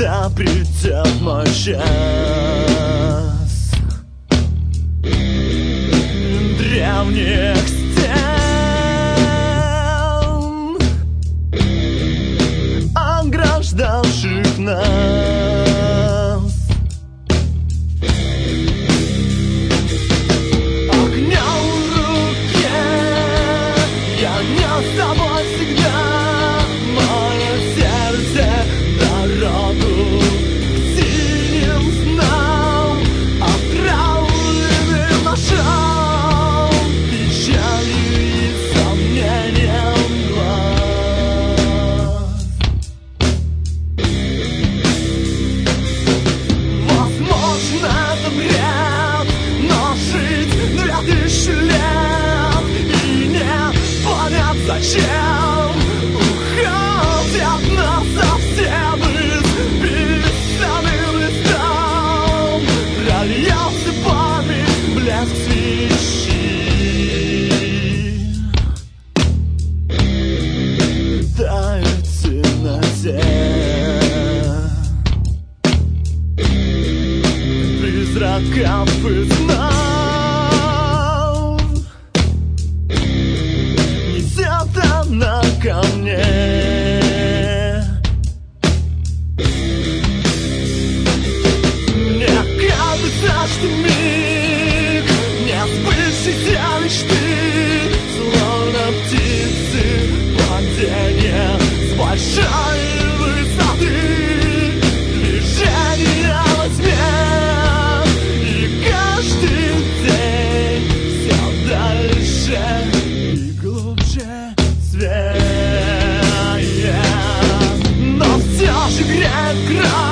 когда придет мой час. Древних стен, ограждавших нас. Огнем в руке я нес с собой всегда мое сердце, дорогу к синим снам, отравленным ножом, печалью и сомнением глаз. Возможно, это бред, но жить 2000 лет и не понять зачем уходят нас совсем исписанным листом. Прольется память, блеск свечи, тает в темноте. Призраков и снов несет она ко мне. Мне кажется, что миг не сбывшейся мечты, словно птицы падения с большой высоты. Движение во тьме, и каждый день все дальше и глубже свет. Но все же греет край.